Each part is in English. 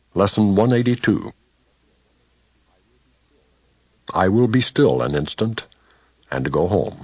Lesson 182. I will be still an instant and go home.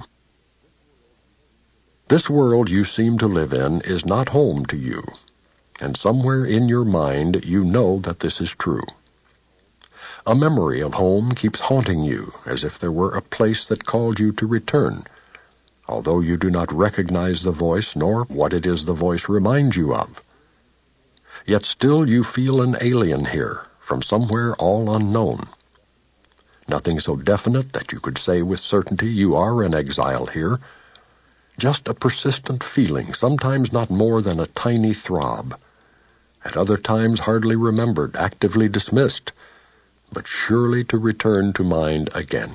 This world you seem to live in is not home to you, and somewhere in your mind you know that this is true. A memory of home keeps haunting you as if there were a place that called you to return, although you do not recognize the voice nor what it is the voice reminds you of. Yet still you feel an alien here, from somewhere all unknown. Nothing so definite that you could say with certainty you are an exile here. Just a persistent feeling, sometimes not more than a tiny throb. At other times hardly remembered, actively dismissed, but surely to return to mind again.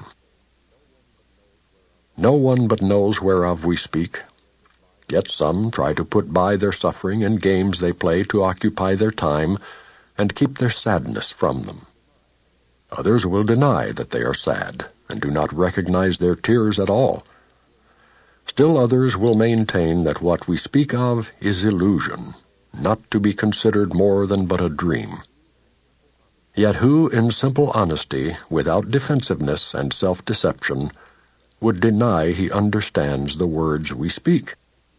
No one but knows whereof we speak. Yet some try to put by their suffering in games they play to occupy their time and keep their sadness from them. Others will deny that they are sad and do not recognize their tears at all. Still others will maintain that what we speak of is illusion, not to be considered more than but a dream. Yet who, in simple honesty, without defensiveness and self-deception, would deny he understands the words we speak?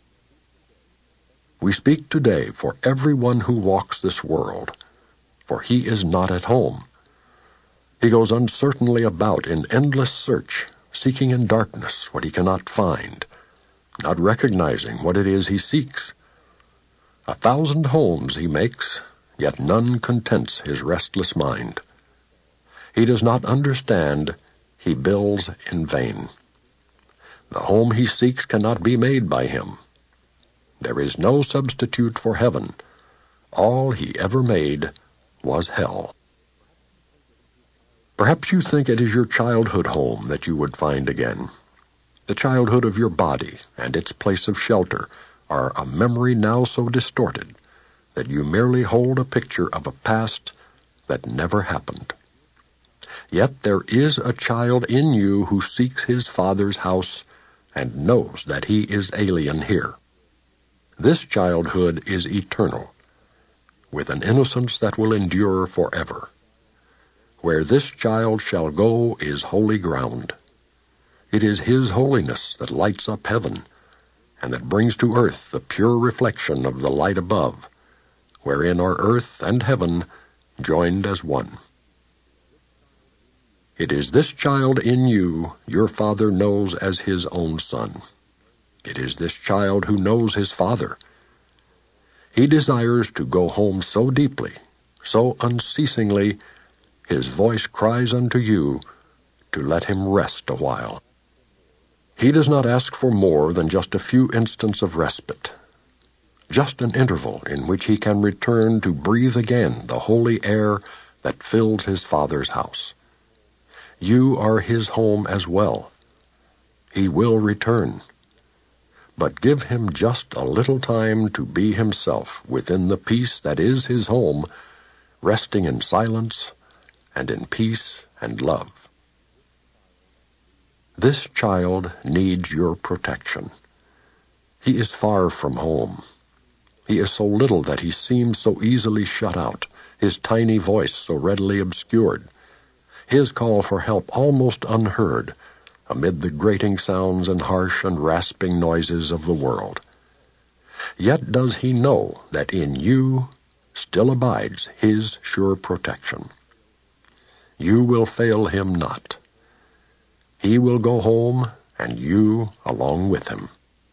We speak today for everyone who walks this world, for he is not at home. He goes uncertainly about in endless search, seeking in darkness what he cannot find, not recognizing what it is he seeks. 1,000 homes he makes, yet none contents his restless mind. He does not understand, he builds in vain. The home he seeks cannot be made by him. There is no substitute for heaven. All he ever made was hell. Perhaps you think it is your childhood home that you would find again. The childhood of your body and its place of shelter are a memory now so distorted that you merely hold a picture of a past that never happened. Yet there is a child in you who seeks his father's house and knows that he is alien here. This childhood is eternal, with an innocence that will endure forever. Where this child shall go is holy ground. It is his holiness that lights up heaven, and that brings to earth the pure reflection of the light above, wherein are earth and heaven joined as one. It is this child in you your Father knows as his own son. It is this child who knows his Father. He desires to go home so deeply, so unceasingly, his voice cries unto you to let him rest a while. He does not ask for more than just a few instants of respite, just an interval in which he can return to breathe again the holy air that fills his Father's house. You are his home as well. He will return. But give him just a little time to be himself within the peace that is his home, resting in silence and in peace and love. This child needs your protection. He is far from home. He is so little that he seems so easily shut out, his tiny voice so readily obscured, his call for help almost unheard, amid the grating sounds and harsh and rasping noises of the world. Yet does he know that in you still abides his sure protection. You will fail him not. He will go home, and you along with him.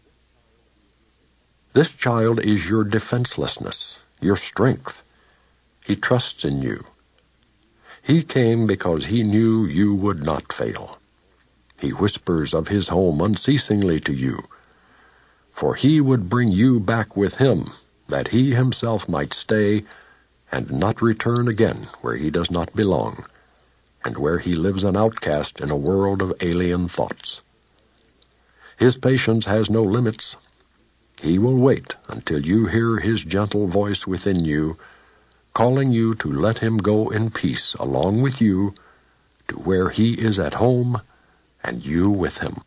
This child is your defenselessness, your strength. He trusts in you. He came because he knew you would not fail. He whispers of his home unceasingly to you, for he would bring you back with him, that he himself might stay and not return again where he does not belong, and where he lives an outcast in a world of alien thoughts. His patience has no limits. He will wait until you hear his gentle voice within you, calling you to let him go in peace along with you to where he is at home and you with him.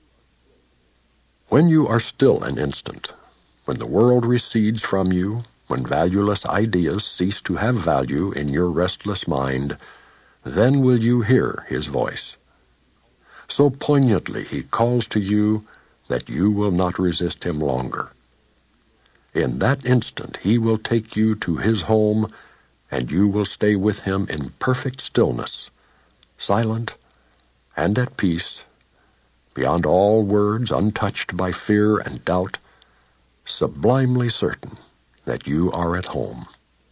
When you are still an instant, when the world recedes from you, when valueless ideas cease to have value in your restless mind, then will you hear his voice. So poignantly he calls to you that you will not resist him longer. In that instant he will take you to his home, and you will stay with him in perfect stillness, silent and at peace, beyond all words, untouched by fear and doubt, sublimely certain that you are at home.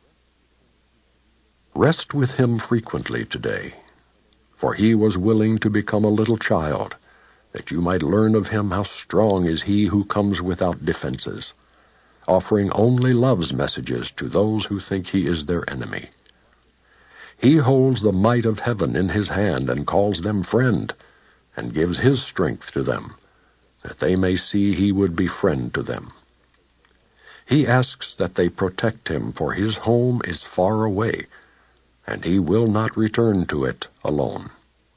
Rest with him frequently today, for he was willing to become a little child, that you might learn of him how strong is he who comes without defenses, offering only love's messages to those who think he is their enemy. He holds the might of heaven in his hand and calls them friend, and gives his strength to them, that they may see he would be friend to them. He asks that they protect him, for his home is far away, and he will not return to it alone.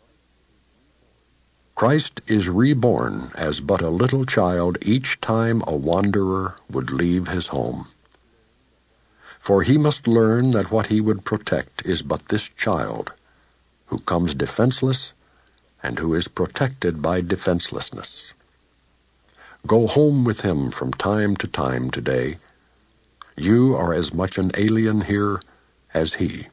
Christ is reborn as but a little child each time a wanderer would leave his home. For he must learn that what he would protect is but this child, who comes defenseless and who is protected by defenselessness. Go home with him from time to time today. You are as much an alien here as he.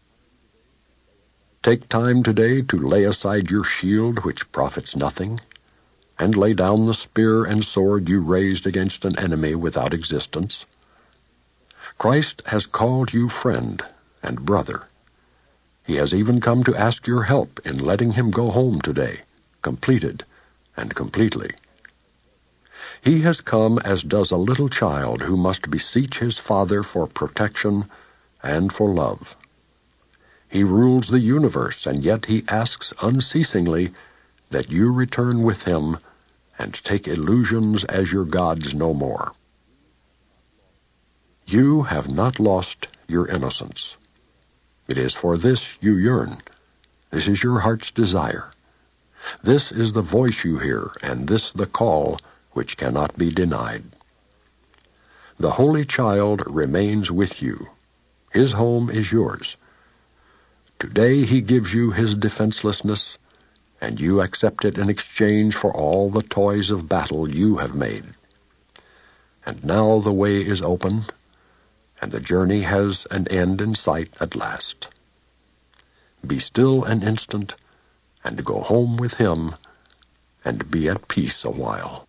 Take time today to lay aside your shield, which profits nothing, and lay down the spear and sword you raised against an enemy without existence. Christ has called you friend and brother. He has even come to ask your help in letting him go home today, completed and completely. He has come as does a little child who must beseech his father for protection and for love. He rules the universe, and yet he asks unceasingly that you return with him and take illusions as your gods no more. You have not lost your innocence. It is for this you yearn. This is your heart's desire. This is the voice you hear, and this the call which cannot be denied. The Holy Child remains with you. His home is yours. Today he gives you his defenselessness, and you accept it in exchange for all the toys of battle you have made. And now the way is open, and the journey has an end in sight at last. Be still an instant, and go home with him, and be at peace a while.